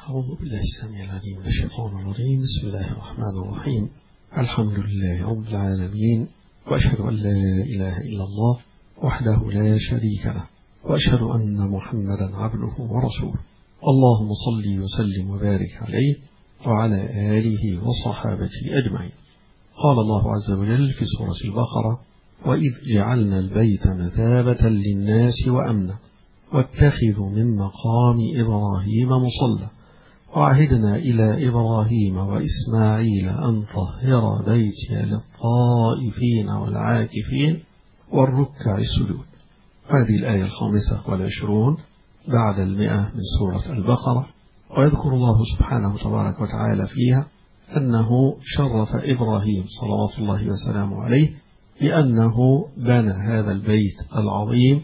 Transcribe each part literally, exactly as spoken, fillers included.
أعوذ بالله السميع العليم من الشيطان الرجيم. بسم الله الرحمن الرحيم. الحمد لله رب العالمين، وأشهد أن لا إله إلا الله وحده لا شريك له، وأشهد أن محمدا عبده ورسوله. اللهم صل وسلم وبارك عليه وعلى آله وصحابته أجمعين. قال الله عز وجل في سورة البقرة: وإذ جعلنا البيت مثابة للناس وأمنا واتخذوا من مقام إبراهيم مصلى وعهدنا إلى إبراهيم وإسماعيل أن طهر بيتي للطائفين والعاكفين والركع السجود. هذه الآية الخامسة والعشرون بعد المئة من سورة البقرة. ويذكر الله سبحانه تبارك وتعالى فيها أنه شرف إبراهيم صلوات الله وسلامه عليه لأنه بنى هذا البيت العظيم،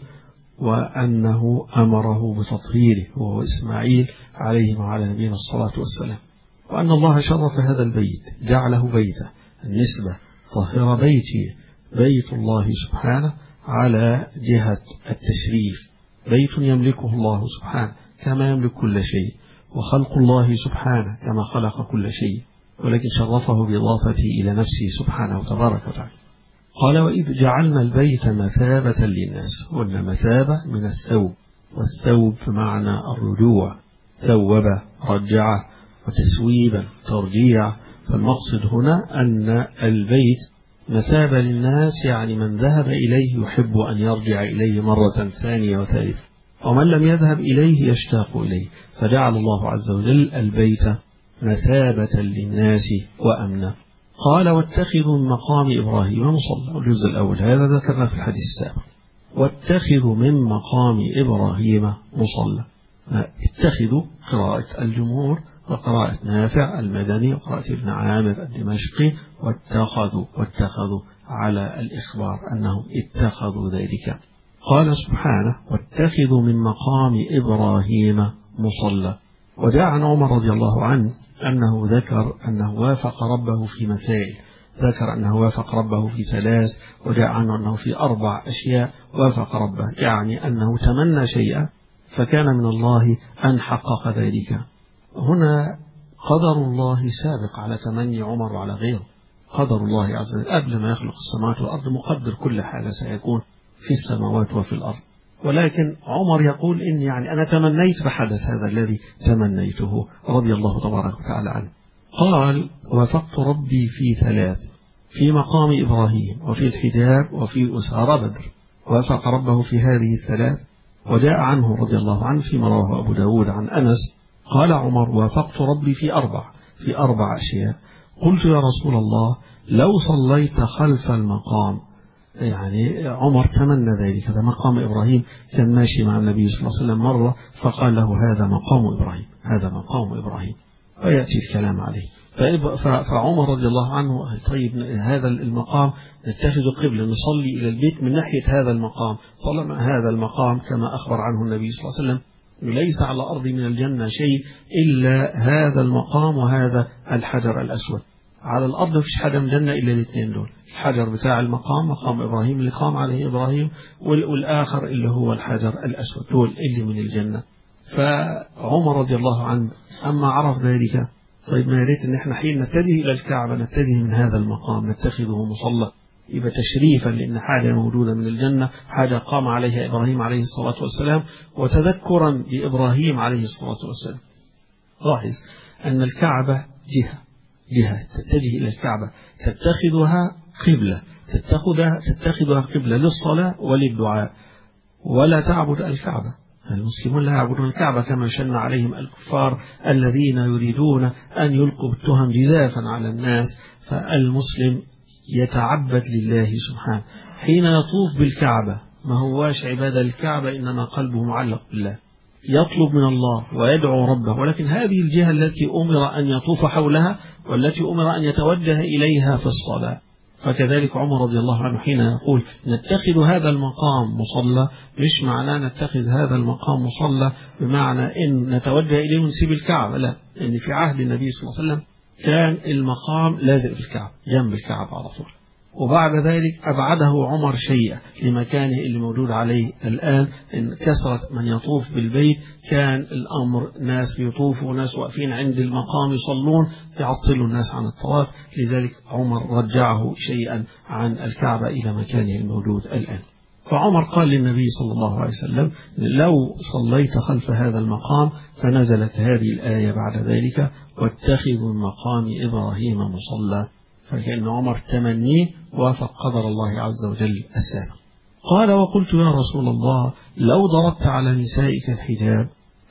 وأنه أمره بتطهيره هو إسماعيل عليه وعلى نبينا الصلاة والسلام، وأن الله شرف هذا البيت جعله بيته. النسبة طهر بيتي بيت الله سبحانه على جهة التشريف، بيت يملكه الله سبحانه كما يملك كل شيء، وخلق الله سبحانه كما خلق كل شيء، ولكن شرفه بإضافته إلى نفسه سبحانه تبارك وتعالى. قال: وإذ جعلنا البيت مثابة للناس. قلنا مثابة من الثوب، والثوب بمعنى الرجوع، ثوب رجع، وتسويبا ترجيع. فالمقصد هنا أن البيت مثابة للناس، يعني من ذهب إليه يحب أن يرجع إليه مرة ثانية وثالثة، ومن لم يذهب إليه يشتاق إليه. فجعل الله عز وجل البيت مثابة للناس وأمنا. قال: واتخذوا من مقام إبراهيم مصلى. الجزء الأول هذا ذكرنا في الحديث السابق. واتخذوا من مقام إبراهيم مصلى. اتخذوا قراءة الجمهور وقراءة نافع المدني وقراءة ابن عامر الدمشقي، واتخذوا واتخذوا على الإخبار أنهم اتخذوا ذلك. قال سبحانه: واتخذوا من مقام إبراهيم مصلى. وجاء عن عمر رضي الله عنه أنه ذكر أنه وافق ربه في مسائل، ذكر أنه وافق ربه في ثلاث، وجاء عنه أنه في أربع أشياء وافق ربه، يعني أنه تمنى شيئا فكان من الله أن حقق ذلك. هنا قدر الله سابق على تمني عمر وعلى غيره. قدر الله عز وجل قبل ما يخلق السماوات والأرض مقدر كل حاجة سيكون في السماوات وفي الأرض، ولكن عمر يقول إن يعني أنا تمنيت بحدث هذا الذي تمنيته رضي الله تبارك وتعالى عنه. قال: وافقت ربي في ثلاث: في مقام إبراهيم وفي الحجاب وفي أسارى بدر. وافق ربه في هذه الثلاث. وجاء عنه رضي الله عنه فيما رواه أبو داود عن أنس قال عمر: وافقت ربي في أربع في أربع أشياء. قلت: يا رسول الله، لو صليت خلف المقام. يعني عمر تمنى ذلك. هذا مقام إبراهيم، كان ماشي مع النبي صلى الله عليه وسلم مرة فقال له: هذا مقام إبراهيم، هذا مقام إبراهيم، ويأتي الكلام عليه. فعمر رضي الله عنه: طيب هذا المقام نتخذ قبلة، نصلي إلى البيت من ناحية هذا المقام. طالما هذا المقام كما أخبر عنه النبي صلى الله عليه وسلم ليس على الأرض من الجنة شيء إلا هذا المقام وهذا الحجر الأسود. على الأرض مفيش حاجة من الجنة إلا الاثنين دول، الحجر بتاع المقام مقام إبراهيم اللي قام عليه إبراهيم، والآخر اللي هو الحجر الأسود، دول اللي من الجنة. فعمر رضي الله عنه أما عرف ذلك، طيب ما يريد أن احنا حين نتجه إلى الكعبة نتجه من هذا المقام نتخذه مصلى، يبقى تشريفا لأن حاجة موجودة من الجنة، حاجة قام عليها إبراهيم عليه الصلاة والسلام، وتذكرا بإبراهيم عليه الصلاة والسلام. لاحظ أن الكعبة جهة جهة تتجه إلى الكعبة، تتخذها قبلة، تتخذها تتخذها قبلة للصلاة وللدعاء، ولا تعبد الكعبة. المسلمون لا يعبدون الكعبة كما شن عليهم الكفار الذين يريدون أن يلقوا بالتهم جزافا على الناس. فالمسلم يتعبد لله سبحانه حين يطوف بالكعبة، ما هواش عبادة الكعبة، إنما قلبه معلق بالله، يطلب من الله ويدعو ربه. ولكن هذه الجهة التي أمر أن يطوف حولها والتي أمر أن يتوجه إليها في الصلاة. فكذلك عمر رضي الله عنه حين يقول نتخذ هذا المقام مصلى، مش معناه نتخذ هذا المقام مصلى بمعنى إن نتوجه إليه ونسيب الكعبة، لا، لأن في عهد النبي صلى الله عليه وسلم كان المقام لازق في الكعبة، جنب الكعبة على طول. وبعد ذلك أبعده عمر شيئا لمكانه اللي موجود عليه الآن، إن كثرة من يطوف بالبيت كان الأمر ناس بيطوفوا وناس واقفين عند المقام يصلون يعطلوا الناس عن الطواف، لذلك عمر رجعه شيئا عن الكعبة إلى مكانه الموجود الآن. فعمر قال للنبي صلى الله عليه وسلم لو صليت خلف هذا المقام، فنزلت هذه الآية بعد ذلك واتخذوا مقام إبراهيم مصلى، فكأن عمر تمنيه وافق قدر الله عز وجل السابق. قال وقلت يا رسول الله لو ضربت على نسائك الحجاب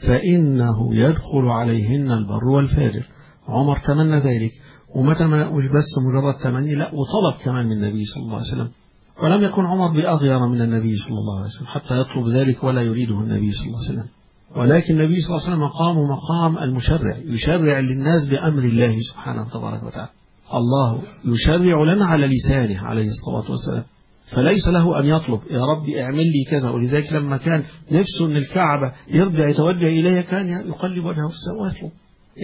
فإنه يدخل عليهن البر والفاجر. عمر تمنى ذلك، ومتى مش بس مجرد تمني، لا وطلب كمان من النبي صلى الله عليه وسلم، ولم يكن عمر بأغير من النبي صلى الله عليه وسلم حتى يطلب ذلك ولا يريده النبي صلى الله عليه وسلم، ولكن النبي صلى الله عليه وسلم مقام مقام المشرع، يشرع للناس بأمر الله سبحانه تبارك وتعالى. الله يشرع لنا على لسانه عليه الصلاة والسلام، فليس له أن يطلب يا رب اعمل لي كذا. ولذلك لما كان نفسه أن الكعبة يرجع يتوجه إليها كان يقلب وجهه في السماء ويطلب،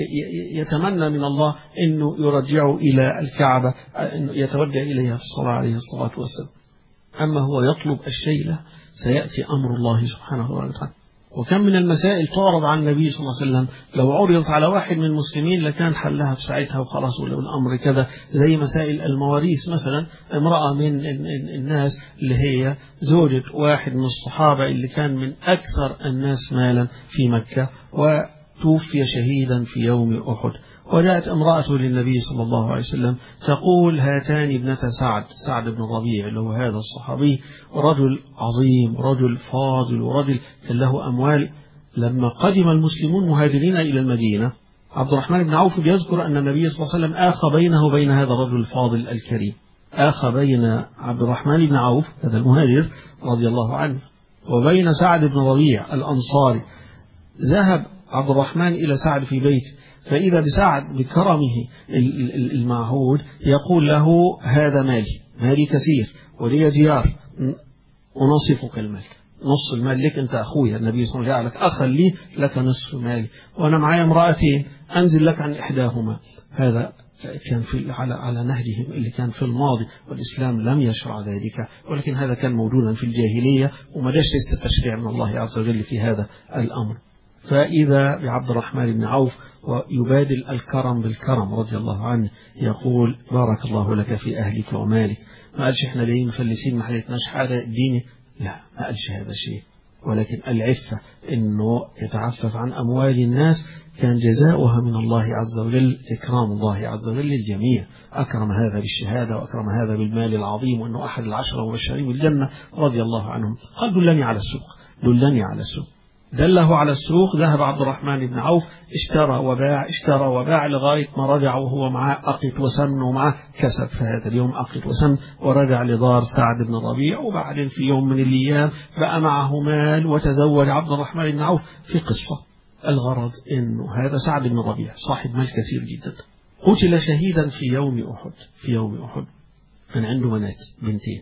يتمنى من الله أنه يرجعه إلى الكعبة، أنه يتوجه إليها في الصلاة عليه الصلاة والسلام. أما هو يطلب الشيء له سيأتي أمر الله سبحانه وتعالى. وكم من المسائل تعرض عن النبي صلى الله عليه وسلم لو عرضت على واحد من المسلمين لكان حلها في ساعتها وخلاص، ولو الأمر كذا، زي مسائل المواريث مثلا. امرأة من الناس اللي هي زوجة واحد من الصحابة اللي كان من أكثر الناس مالا في مكة، وتوفي شهيدا في يوم أحد، وجاءت امرأة للنبي صلى الله عليه وسلم تقول هاتان ابنة سعد سعد بن الربيع اللي هو هذا الصحابي، رجل عظيم رجل فاضل ورجل كان له أموال. لما قدم المسلمون مهاجرين إلى المدينة، عبد الرحمن بن عوف يذكر أن النبي صلى الله عليه وسلم آخى بينه وبين هذا الرجل الفاضل الكريم، آخى بين عبد الرحمن بن عوف هذا المهاجر رضي الله عنه وبين سعد بن ربيع الأنصاري. ذهب عبد الرحمن إلى سعد في بيته، فإذا بسعد بكرمه المعهود يقول له هذا مالي مالي كثير ولي ديار ونصفك المال، نصف المال لك أنت أخويا، النبي صلى الله عليه وسلم لك أخا لي لك نصف مالي، وأنا معي امرأتين أنزل لك عن إحداهما. هذا كان في على على نهجهم اللي كان في الماضي، والإسلام لم يشرع ذلك، ولكن هذا كان موجودا في الجاهلية وما جاش لسه تشريع من الله عز وجل في هذا الأمر. فإذا بعبد الرحمن بن عوف ويبادل الكرم بالكرم رضي الله عنه، يقول بارك الله لك في أهلك ومالك. ما قالش احنا ليه مفلسين ما حلتناش حاجة ديني، لا ما قالش هذا الشيء، ولكن العفة انه يتعفف عن أموال الناس كان جزاؤها من الله عز وجل إكرام الله عز وجل للجميع. أكرم هذا بالشهادة وأكرم هذا بالمال العظيم، وأنه أحد العشرة المبشرين بالجنة رضي الله عنهم. قال دلني على السوق دلني على السوق دله على السوق. ذهب عبد الرحمن بن عوف اشترى وباع اشترى وباع لغاية ما رجع وهو معاه أقط وسمن، ومعاه كسب في هذا اليوم أقط وسمن، ورجع لدار سعد بن الربيع. وبعدين في يوم من الأيام بقى معه مال وتزوج عبد الرحمن بن عوف. في قصة الغرض إنه هذا سعد بن الربيع صاحب مال كثير جدا، قتل شهيدا في يوم أحد. في يوم أحد كان عنده بنات بنتين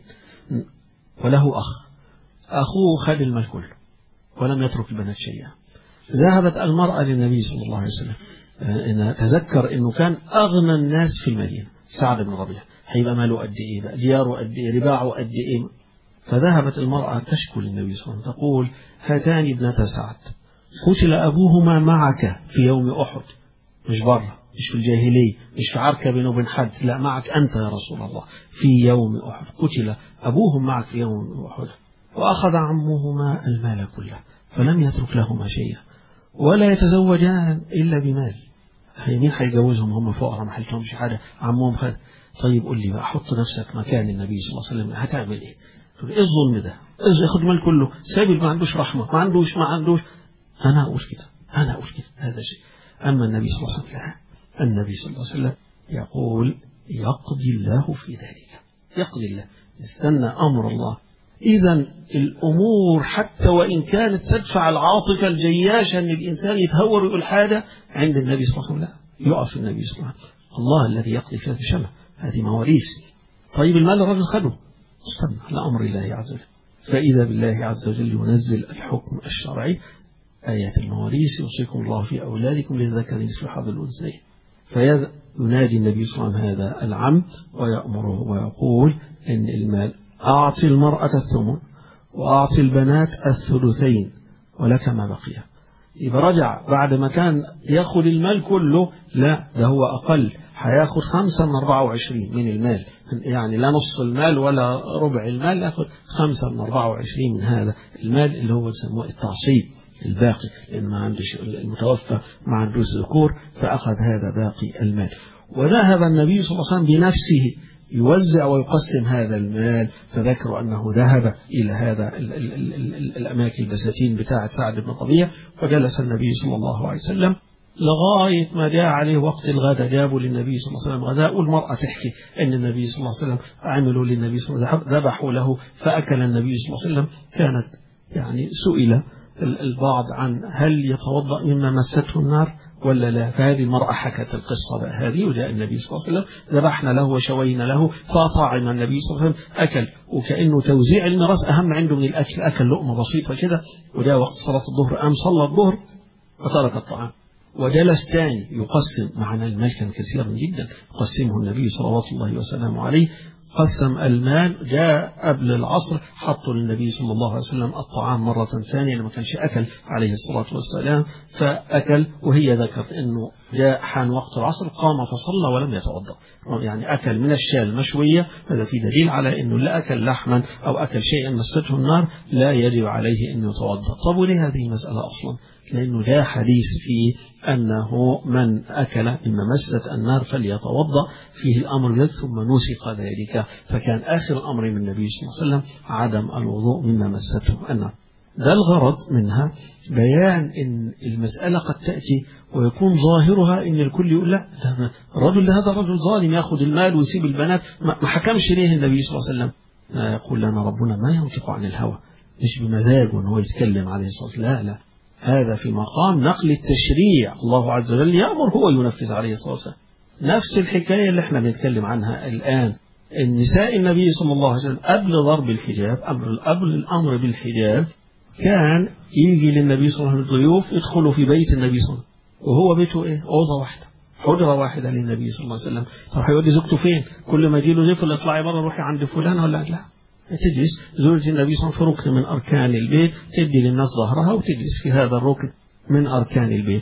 وله أخ، أخوه خد المال كله ولم يترك البنات شيئا. ذهبت المرأة للنبي صلى الله عليه وسلم، إن تذكر إنه كان أغنى الناس في المدينة سعد بن ربيع، هيبقى ماله قد إيه بقى، دياره قد إيه، رباعه قد إيه. فذهبت المرأة تشكو للنبي صلى الله عليه وسلم تقول هاتان ابنتا سعد قتل أبوهما معك في يوم أحد، مش بره مش في الجاهلية مش في عركة بينه وبين حد، لا معك أنت يا رسول الله في يوم أحد، قتل أبوهم معك في يوم أحد، وأخذ عمهما المال كله فلم يترك لهما شيئا، ولا يتزوجان إلا بمال. مين هيجوزهم هم فقراء ما حلتهمش حاجة، عمهم خد. طيب قول لي بقى، حط نفسك مكان النبي صلى الله عليه وسلم هتعمل إيه؟ تقول إيه الظلم ده؟ إيه ياخد المال كله؟ سابل ما عندوش رحمة ما عندوش ما عندوش أنا أقول كده أنا أقول كده هذا شيء. أما النبي صلى الله عليه وسلم لا، النبي صلى الله عليه وسلم يقول يقضي الله في ذلك، يقضي الله، يستنى أمر الله. إذا الأمور حتى وإن كانت تدفع العاطفة الجياشة أن الإنسان يتهور ويقول حاجة، عند النبي صلى الله عليه وسلم لا، يقف النبي صلى الله عليه وسلم الله الذي يقضي فيها بشمع، هذه مواريث. طيب المال الرجل خده، استنى على أمر الله عز وجل. فإذا بالله عز وجل ينزل الحكم الشرعي، آيات المواريث يوصيكم الله في أولادكم للذكر مثل حظ الأنثيين. فينادي النبي صلى الله عليه وسلم هذا العم ويأمره ويقول إن المال أعطي المرأة الثمن وأعطي البنات الثلثين ولك ما بقي. يبقى رجع بعد ما كان ياخد المال كله، لا ده هو أقل، هياخد خمسة من أربعة وعشرين من المال، يعني لا نصف المال ولا ربع المال، ياخد خمسة من أربعة وعشرين من هذا المال اللي هو يسموه التعصيب الباقي، لأن ما عندش المتوفى ما عندوش ذكور، فأخذ هذا باقي المال. وذهب النبي صلى الله عليه وسلم بنفسه يوزع ويقسم هذا المال، فذكروا أنه ذهب إلى هذا ال ال ال ال الأماكن البساتين بتاعة سعد بن ربيعة، وجلس النبي صلى الله عليه وسلم لغاية ما جاء عليه وقت الغداء، جابوا للنبي صلى الله عليه وسلم غداء، والمرأة تحكي أن النبي صلى الله عليه وسلم عملوا للنبي صلى الله عليه وسلم ذبحوا له فأكل النبي صلى الله عليه وسلم. كانت يعني سئل البعض عن هل يتوضأ مما مسته النار ولا لا، فهذه المرأة حكت القصة بقى هذه، وجاء النبي صلى الله عليه وسلم ذبحنا له وشوينا له فطعم النبي صلى الله عليه وسلم أكل، وكأنه توزيع الميراث أهم عنده من الأكل، أكل لقمة بسيطة كده، وجاء وقت صلاة الظهر قام صلى الظهر فترك الطعام وجلس تاني يقسم. معنا المال كان كثيرا جدا يقسمه النبي صلى الله وسلم عليه، قسم المال، جاء قبل العصر حطوا للنبي صلى الله عليه وسلم الطعام مرة ثانية لما كانش أكل عليه الصلاة والسلام، فأكل، وهي ذكرت أنه جاء حان وقت العصر قام فصلى ولم يتوضأ، يعني أكل من الشاة المشوية، هذا في دليل على أنه لا أكل لحما أو أكل شيئا مسته النار لا يجب عليه أن يتوضأ. طب وليه هذه المسألة أصلا؟ لأنه لا حديث فيه أنه من أكل مما مست النار فليتوضأ، فيه الأمر ذلك ثم نسخ ذلك، فكان آخر الأمر من النبي صلى الله عليه وسلم عدم الوضوء مما مسته النار. ده الغرض منها بيان أن المسألة قد تأتي ويكون ظاهرها أن الكل يقول لا ده الرجل هذا رجل ظالم يأخذ المال ويسيب البنات، ما حكمش ليه النبي صلى الله عليه وسلم؟ يقول لنا ربنا ما ينطق عن الهوى، مش بمزاجه أنه يتكلم عليه الصلاة والسلام، لا لا، هذا في مقام نقل التشريع، الله عز وجل يأمر هو ينفذ عليه الصلاة والسلام. نفس الحكاية اللي احنا بنتكلم عنها الآن، النساء النبي صلى الله عليه وسلم قبل ضرب الحجاب، قبل الأمر بالحجاب، كان يجي للنبي صلى الله عليه وسلم الضيوف يدخلوا في بيت النبي صلى الله عليه وسلم، وهو بيته ايه؟ أوضة واحدة، حجرة واحدة للنبي صلى الله عليه وسلم. طب هيودي زوجته فين؟ كل ما يجي له ضيف اطلعي بره روحي عند فلان ولا لا؟ تجلس زوجة النبي صلى الله عليه وسلم في ركن من أركان البيت، تدي للناس ظهرها وتجلس في هذا الركن من أركان البيت.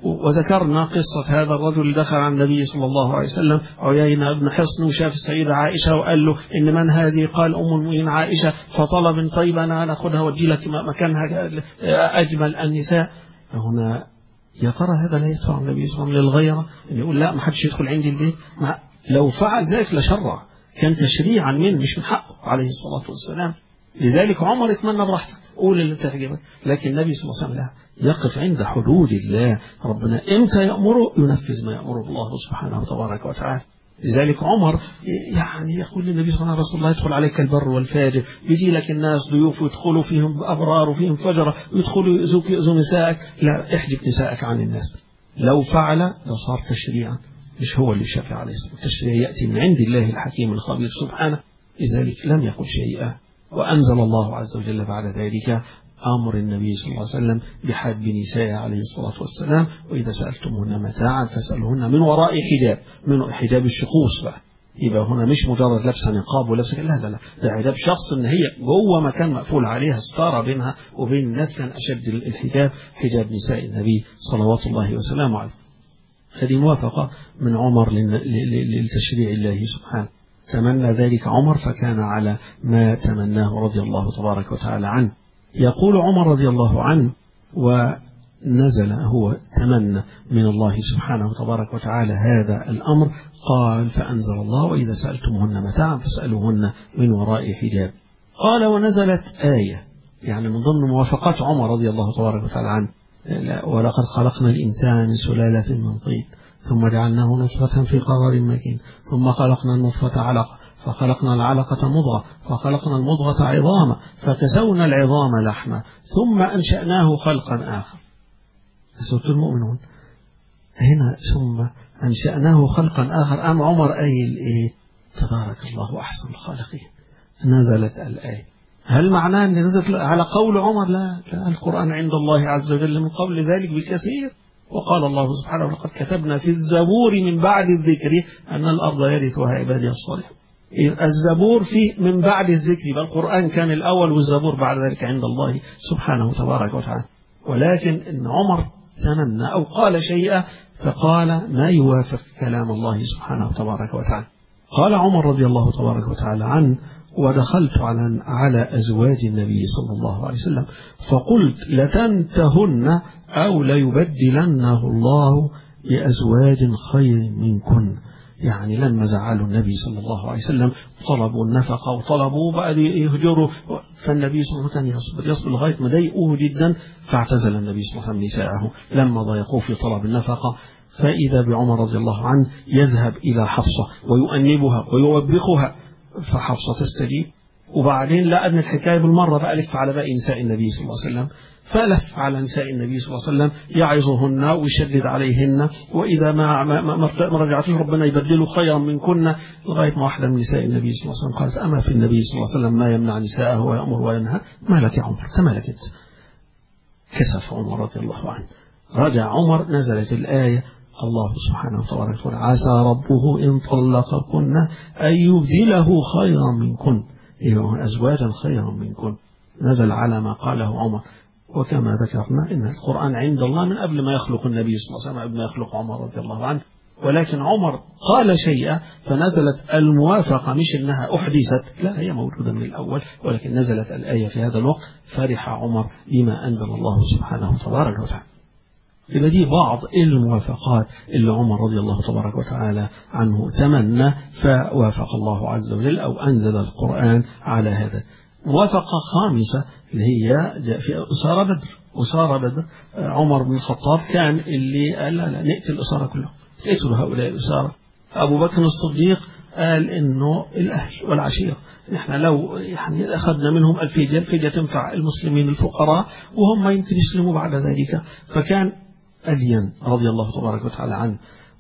وذكرنا قصة هذا الرجل اللي دخل على النبي صلى الله عليه وسلم عيينة بن حصن وشاف السيدة عائشة وقال له إن من هذه؟ قال أم المؤمنين عائشة، فطلب طيب أنا نأخذها وأدي لك مكانها أجمل النساء. هنا يا ترى هذا لا يدفع النبي صلى الله عليه وسلم للغيرة؟ إن يقول لا ما حدش يدخل عندي البيت، لو فعل ذلك لشرع، كان تشريعا منه مش من حقه عليه الصلاة والسلام. لذلك عمر اتمنى براحتك قول اللي تعجبك، لكن النبي صلى الله عليه وسلم لا، يقف عند حدود الله، ربنا امتى يأمره ينفذ ما يأمره الله سبحانه وتبارك وتعالى. لذلك عمر يعني يقول للنبي صلى الله عليه وسلم يدخل عليك البر والفاجر، يجي لك الناس ضيوف ويدخلوا فيهم أبرار وفيهم فجرة ويدخلوا يؤذوك يؤذوا نسائك، لا احجب نسائك عن الناس. لو فعل لصار تشريعا، مش هو اللي شافع عليه الصلاة، التشريع يأتي من عند الله الحكيم الخبير سبحانه. لذلك لم يقل شيئا، وأنزل الله عز وجل بعد ذلك أمر النبي صلى الله عليه وسلم بحد نسائه عليه الصلاة والسلام، وإذا سألتمهن متاعا فاسألوهن من وراء حجاب، من حجاب الشخوص بقى، يبقى هنا مش مجرد لبس نقاب ولبس، لا لا لا، ده حجاب شخص ان هي جوه مكان مقفول عليها ستاره بينها وبين الناس، كان أشد الحجاب حجاب نساء النبي صلوات الله وسلامه عليه. هذه موافقة من عمر للتشريع الله سبحانه، تمنى ذلك عمر فكان على ما تمناه رضي الله تبارك وتعالى عنه. يقول عمر رضي الله عنه ونزل هو تمنى من الله سبحانه وتبارك وتعالى هذا الأمر، قال فأنزل الله وإذا سألتمهن متاعا فاسألوهن من وراء حجاب. قال ونزلت آية، يعني من ضمن موافقات عمر رضي الله تبارك وتعالى عنه، ولقد خلقنا الإنسان من سلالة من طين ثم جعلناه نطفة في قرار مكين ثم خلقنا النطفة علقة فخلقنا العلقة مضغة فخلقنا المضغة عظاما فكسونا العظام لحما ثم أنشأناه خلقا آخر. سورة المؤمنون هنا ثم أنشأناه خلقا آخر. أم عمر قايل إيه؟ تبارك الله أحسن الخالقين. نزلت الآية، هل معناه أن نزلت على قول عمر؟ لا, لا، القرآن عند الله عز وجل من قبل ذلك بكثير، وقال الله سبحانه ولقد كتبنا في الزبور من بعد الذكر أن الأرض يرثها عبادي الصالحون. الزبور فيه من بعد الذكر، بل القرآن كان الأول والزبور بعد ذلك عند الله سبحانه تبارك وتعالى. ولكن إن عمر تمنى أو قال شيئا فقال ما يوافق كلام الله سبحانه تبارك وتعالى. قال عمر رضي الله تبارك وتعالى عنه: ودخلت على على أزواج النبي صلى الله عليه وسلم فقلت لتنتهن أو ليبدلنه الله بأزواج خير منكن. يعني لما زعلوا النبي صلى الله عليه وسلم طلبوا النفقة وطلبوا بقى يهجروا، فالنبي صلى الله عليه وسلم يصبر يصبر لغاية ما ضايقوه جدا، فاعتزل النبي صلى الله عليه وسلم نساءه لما ضايقوه في طلب النفقة. فإذا بعمر رضي الله عنه يذهب إلى حفصة ويؤنبها ويوبخها، فحفصة تستجيب. وبعدين لقى أن الحكاية بالمرة بقى لف على باقي نساء النبي صلى الله عليه وسلم، فلف على نساء النبي صلى الله عليه وسلم يعظهن ويشدد عليهن، وإذا ما ما ما رجعتش ربنا يبدله خيرا منكن، لغاية ما واحدة من نساء النبي صلى الله عليه وسلم قالت: أما في النبي صلى الله عليه وسلم ما يمنع نساءه ويأمر وينهى؟ ما لك يا عمر؟ تملكت. كسف عمر رضي الله عنه. رجع عمر، نزلت الآية: الله سبحانه وتعالى عسى ربه إن طلقكن أن يبدله خيرا منكن، أزواجا خيرا منكن. نزل على ما قاله عمر. وكما ذكرنا إن القرآن عند الله من قبل ما يخلق النبي صلى الله عليه وسلم، قبل ما يخلق عمر رضي الله عنه. ولكن عمر قال شيئا فنزلت الموافقة، مش إنها أحدثت، لا، هي موجودة من الأول، ولكن نزلت الآية في هذا الوقت، فرح عمر بما أنزل الله سبحانه تبارك وتعالى. يبقى دي بعض الموافقات اللي عمر رضي الله تبارك وتعالى عنه تمنى فوافق الله عز وجل أو أنزل القرآن على هذا. موافقة خامسة اللي هي في أسارة بدر. أسارة بدر عمر بن الخطاب كان اللي قال: لا لا نقتل الأسارة كلهم، تقتلوا هؤلاء الأسارة. أبو بكر الصديق قال إنه الأهل والعشيرة، نحن لو يعني أخذنا منهم الفدية، الفدية تنفع المسلمين الفقراء وهم يمكن يسلموا بعد ذلك. فكان ألين رضي الله تبارك وتعالى عنه.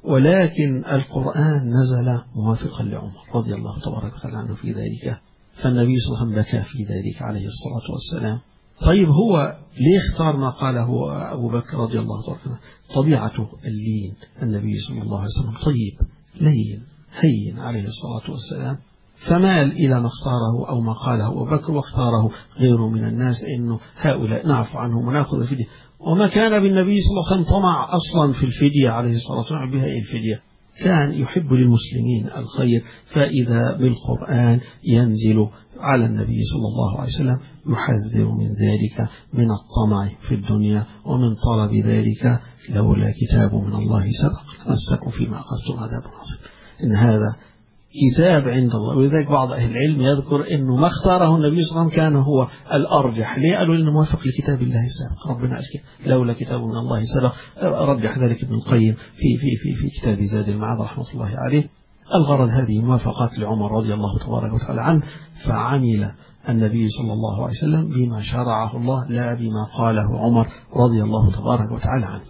ولكن القرآن نزل موافقا لعمر رضي الله تبارك وتعالى عنه في ذلك، فالنبي صلى الله عليه وسلم بكى في ذلك عليه الصلاة والسلام. طيب هو ليه اختار ما قاله أبو بكر رضي الله تبارك وتعالى؟ طبيعته اللين، النبي صلى الله عليه وسلم طيب لين هين عليه الصلاة والسلام، فمال إلى ما اختاره أو ما قاله أبو بكر، واختاره غيره من الناس إنه هؤلاء نعفو عنهم ونأخذ الفدية. وما كان بالنبي صلى الله عليه وسلم طمع أصلا في الفدية عليه الصلاة والسلام، بها الفدية كان يحب للمسلمين الخير. فإذا بالقرآن ينزل على النبي صلى الله عليه وسلم يحذر من ذلك، من الطمع في الدنيا ومن طلب ذلك. لولا كتاب من الله سبق لمسكم فيما أخذتم عذاب عظيم. إن هذا كتاب عند الله. ولذلك بعض أهل العلم يذكر أنه ما اختاره النبي صلى الله عليه وسلم كان هو الأرجح. ليه؟ قالوا إنه موافق لكتاب الله السابق. ربنا قال لولا كتاب من الله سبق. رجح ذلك ابن القيم في في في في كتاب زاد المعاد رحمة الله عليه. الغرض هذه موافقات لعمر رضي الله تبارك وتعالى عنه، فعمل النبي صلى الله عليه وسلم بما شرعه الله لا بما قاله عمر رضي الله تبارك وتعالى عنه.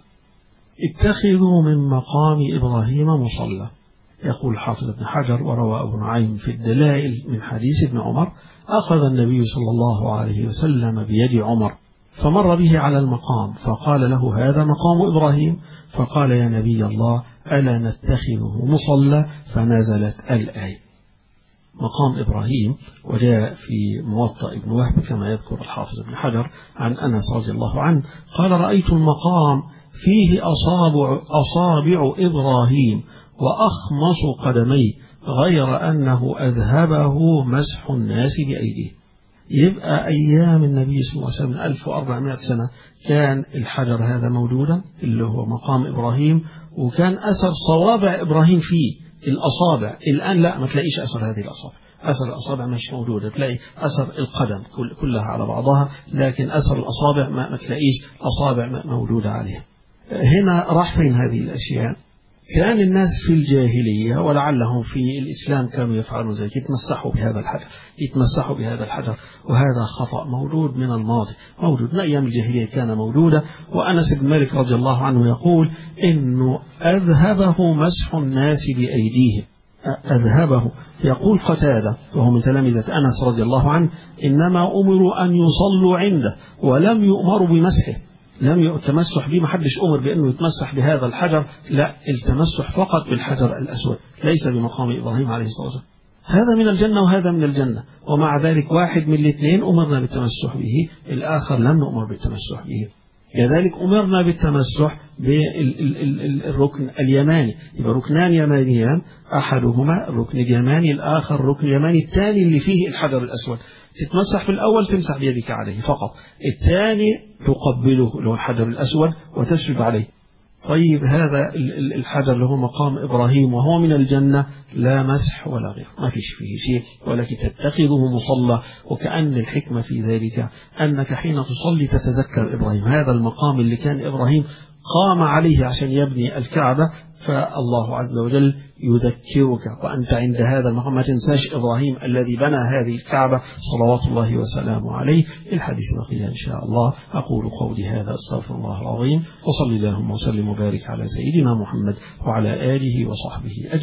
اتخذوا من مقام إبراهيم مصلى. يقول حافظ ابن حجر: وروى أبو نعيم في الدلائل من حديث ابن عمر: أخذ النبي صلى الله عليه وسلم بيد عمر فمر به على المقام فقال له: هذا مقام إبراهيم. فقال: يا نبي الله ألا نتخذه مصلى؟ فنزلت الآية. مقام إبراهيم، وجاء في موطأ ابن وهب كما يذكر الحافظ ابن حجر عن أنس رضي الله عنه قال: رأيت المقام فيه أصابع, أصابع إبراهيم وأخمص قدمي غير أنه أذهبه مسح الناس بأيديه. يبقى أيام النبي صلى الله عليه وسلم ألف وأربعمائة سنة كان الحجر هذا موجودا اللي هو مقام إبراهيم، وكان أثر صوابع إبراهيم فيه الأصابع. الآن لا، ما تلاقيش أثر هذه الأصابع، أثر الأصابع مش موجودة، تلاقي أثر القدم كلها على بعضها، لكن أثر الأصابع ما تلاقيش أصابع موجودة عليها. هنا راح فين هذه الأشياء؟ كان الناس في الجاهلية ولعلهم في الإسلام كانوا يفعلون ذلك، يتمسحوا بهذا الحجر يتمسحوا بهذا الحجر وهذا خطأ موجود من الماضي، موجود من أيام الجاهلية كان موجودة. وأنس بن مالك رضي الله عنه يقول إنه أذهبه مسح الناس بأيديهم، أذهبه. يقول قتادة وهو من تلامذة أنس رضي الله عنه: إنما أمروا أن يصلوا عنده ولم يؤمروا بمسحه. لم يتمسح به، ما حدش أمر بأنه يتمسح بهذا الحجر، لا، التمسح فقط بالحجر الأسود، ليس بمقام إبراهيم عليه الصلاة والسلام. هذا من الجنة وهذا من الجنة، ومع ذلك واحد من الاثنين أمرنا بالتمسح به، الآخر لم نؤمر بالتمسح به. كذلك أمرنا بالتمسح بالركن اليماني، يبقى ركنان يمانيان، أحدهما الركن اليماني، الآخر الركن اليماني الثاني اللي فيه الحجر الأسود. تتمسح في الأول تمسح بيدك عليه فقط، الثاني تقبله اللي هو الحجر الأسود وتسجد عليه. طيب هذا الحجر اللي هو مقام إبراهيم وهو من الجنة لا مسح ولا غير، ما فيش فيه شيء، ولكن تتخذه مصلى، وكأن الحكمة في ذلك أنك حين تصلي تتذكر إبراهيم، هذا المقام اللي كان إبراهيم قام عليه عشان يبني الكعبة، فالله عز وجل يذكرك وأنت عند هذا المقام ما تنساش إبراهيم الذي بنى هذه الكعبة صلوات الله وسلامه عليه. الحديث بقي إن شاء الله. أقول قولي هذا أستغفر الله العظيم، وصلي اللهم وسلم وبارك على سيدنا محمد وعلى آله وصحبه أجمعين.